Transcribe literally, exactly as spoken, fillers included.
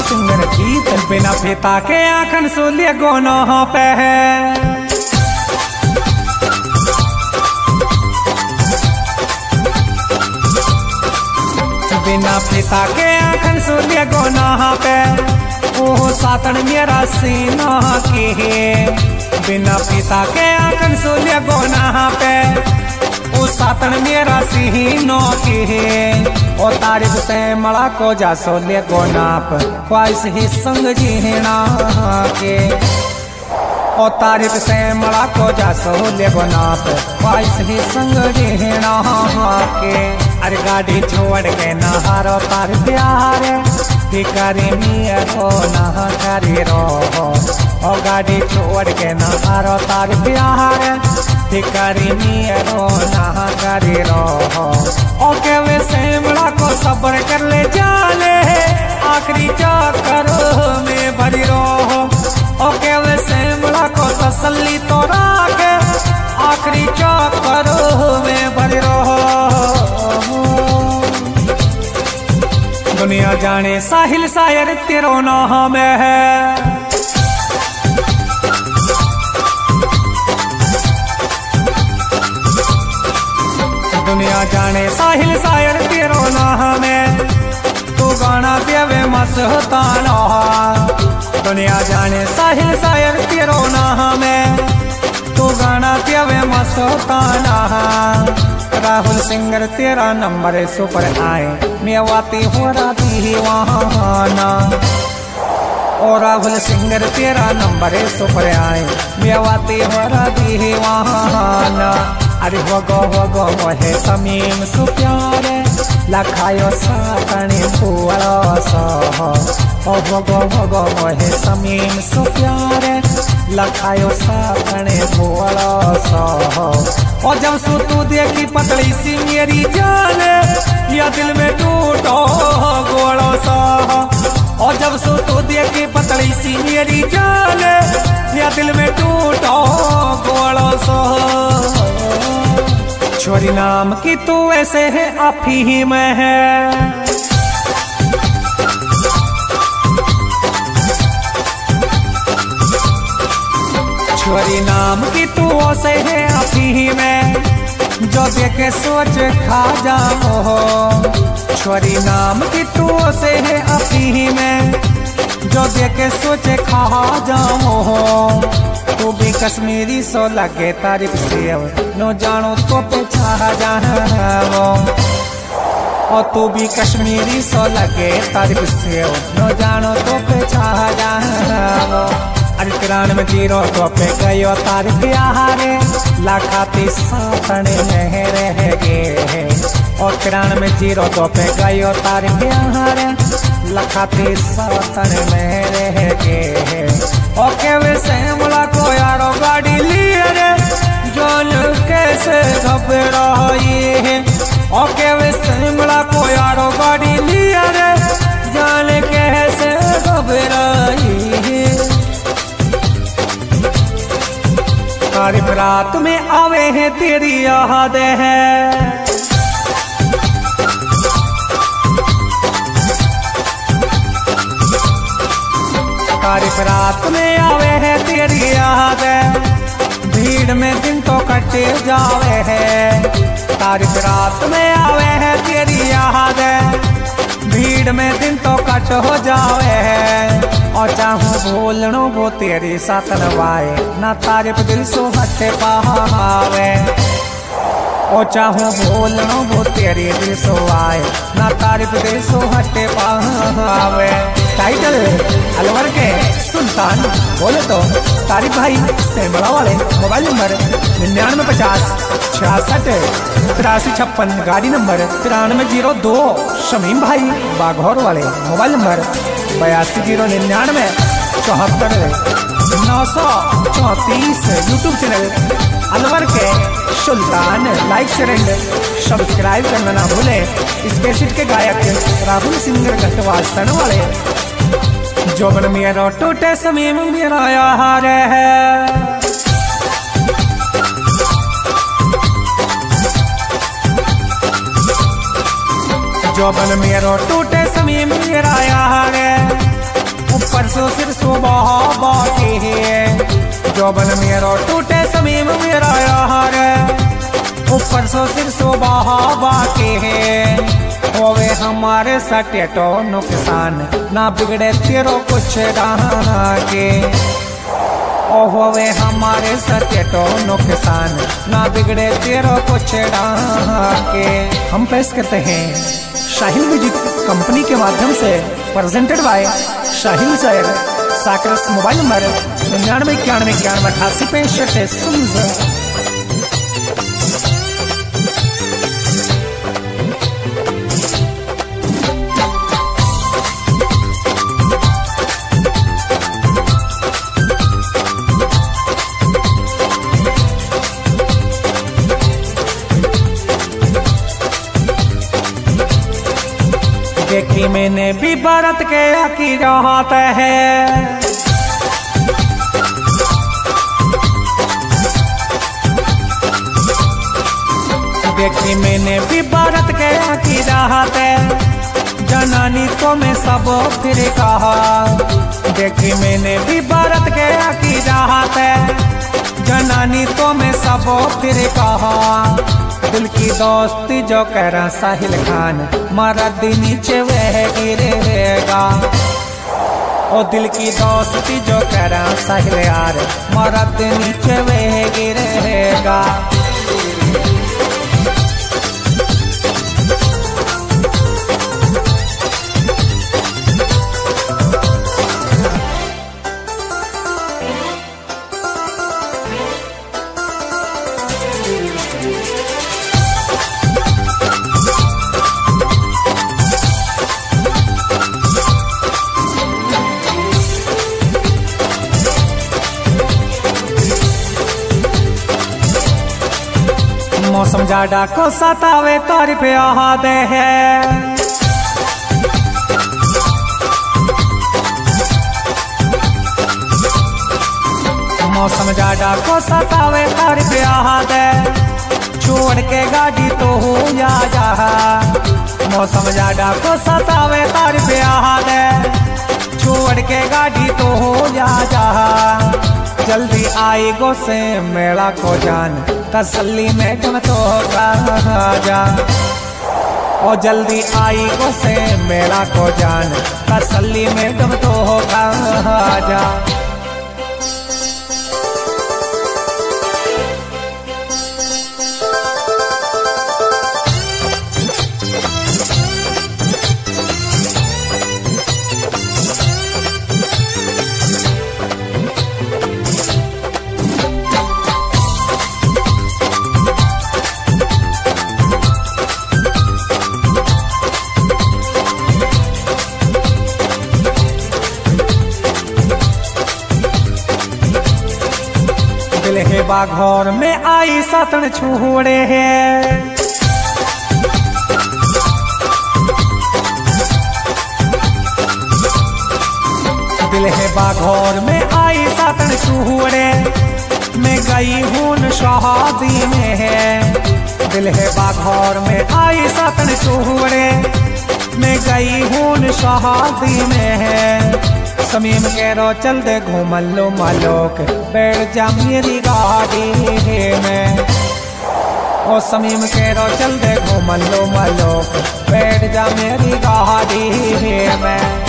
Singer गीत बिना पिता के आखन सोलिए गोनो पे है। बिना पिता के आखन सोलिए गोना पे ओ सातन मेरा सीना के है। बिना पिता के आखन सोलिए गोना पे ओ सातन मेरा सीनो के है। ओ तारीफ से मड़ा को जा सोलिए गोनाप ख्वाहिश ही संग जीना के। ओ तारीफ से मड़ा को जा सोलिए गोनाप ख्वाहिश ही संग जीना के। अरे गाड़ी छोड़ के नहारो तार प्यार भिखारी मिया को नहा करे रो। ओ गाड़ी छोड़ के नहारो तार प्यार भिखारी मिया को नहा करे रो। ओ के वे सेमड़ा को सब्र कर ले जाले आखिरी चक्कर में भरी रो। ओ के वे सेमड़ा को तसल्ली तो राखे आखिरी चक्कर में भरी रो। दुनिया जाने साहिल शायर तेरो नाम है। दुनिया जाने साहिल शायर तेरो नाम है। तू गाना देवे मस्ताना। दुनिया जाने साहिल शायर तेरो नाम है। तू गाना देवे मस्ताना। राहुल सिंगर तेरा नंबर सुपर आए मेवाती हो राती वहाना। और राहुल सिंगर तेरा नंबर सुपर आए मेवाती हो राती वहाना। अरे हो गो हो गो मोहे समीम सुप्यारे लखायो सातने पुआलो सह। ओ हो गो हो गो मोहे समीम सुप्यारे लखायो सातने पुआलो सह। और जब सु तू देखी पतली सी मेरी जान या दिल में टूटो गोड़ो सा। और जब सु तू देखी पतली सी मेरी जान या दिल में टूटो गोड़ो सा। छोरी नाम की तू ऐसे है आपी ही में है। छोरी नाम की तू ऐसे है आपी ही में जो देखे सोच खा जाओ। छोरी नाम की तू ऐसे है आपी ही में जो देखे सोच खा जाओ। तू भी कश्मीरी सो लगे तारीफ से नो जानो तो पे छा जाओ। और तू भी कश्मीरी सो लगे तारीफ से नो जानो तो पे छा जाओ। अरे तिरान में जीरो तो पे गयो तार प्यारे लाखाती सातने में रह गे। और तिरान में जीरो तो पे गयो तार प्यारे लखाती सातने में रह गे। और के वे सेमला को यारो गाड़ी लिए रे जोन कैसे घबराई है। और के वे सेमला को यारो गाड़ी लिए रे जान कैसे घबराई है। तारीफ रात में आवे है तेरी याद है। तारीफ रात में आवे है तेरी याद है। भीड़ में दिन तो कटे जावे है। तारीफ रात में आवे है तेरी याद है। भीड़ में दिन तो कट हो जावे है। और चाहूँ भूलनो वो तेरी साथ नवाए ना तारीफ दिल सो हटे पावे। और चाहूँ भूलनो वो तेरी दिल सो आए ना तारीफ दिल सो हटे पावे। टाइटल अलवर के सुल्तान बोले तो तारीफ भाई सेमड़ा वाले। मोबाइल नंबर निन्यानवे पचास छियासठ तिरासी छप्पन। गाड़ी नंबर तिरानवे जीरो दो। शमीम भाई बाघौर वाले। मोबाइल नंबर बयासी जीरो निन्यानवे चौहत्तर नौ सौ चौंतीस। यूट्यूब चैनल अलवर के सुल्तान। लाइक शेयर एंड सब्सक्राइब करना ना भूले। इस कैसेट के गायक राहुल सिंगर घटवासन वाले। जोबन मेरा टूटे समीम मेरा यार है। जोबन मेरो टूटे समीम मेरा यार है। जोबन मेरो टूटे समीम मेरा यार, ऊपर सो सिर सो बहा बाके है। होवे हमारे सटे तो नुकसान, ना बिगड़े तेरो कुछ रहना के। ओ होवे हमारे सटे तो नुकसान, ना बिगड़े तेरो कुछ रहना के। हम पेश करते हैं शाहिल म्यूजिक कंपनी के माध्यम से, प्रेजेंटेड बाय शाहिल सैर। साकरस मोबाइल नंबर निन्यानवे इक्यानवे इक्यानवे अठासी पैंसठ शून्य। देखी मैंने भी भारत के की राहत है, देखी मैंने भी भारत के की राहत है। जनानी तो मैं सब फिर कहा, देखी मैंने भी भारत के की राहत है। जनानी तो मैं सब फिर कहा, दिल की दोस्ती जो कह रहा साहिल खान, मारा दिन नीचे वह गिरेगा। ओ दिल की दोस्ती जो कह रहा साहिल यार, मारा दिन नीचे वह गिरेगा। मौसम जाड़ा को सतावे तारीफ याद है, मौसम जाड़ा को सतावे तारीफ याद है। छोड़ के गाड़ी तो हो जा जा, मौसम जाड़ा को सतावे तारीफ याद है। छोड़ के गाड़ी तो हो जा जा, जल्दी आई गो से मेला को जान, तसल्ली में तुम तो जा। ओ जल्दी आई गो से मेला को जान, तसल्ली में तुम तो जा। दिल है बाघौर में आई सातन छोड़े है, दिल है बाघौर में आई सातन छोड़े। मैं गई हूँ शादी में है, दिल है बाघौर में आई सातन छोड़े। मैं गई हूँ शादी में है। समीम के रो चल दे घूमल लो मालोक, बैठ जा मेरी गाड़ी में। ओ समीम के रो चल दे घूमल लो मालोक, बैठ जा मेरी गाड़ी में।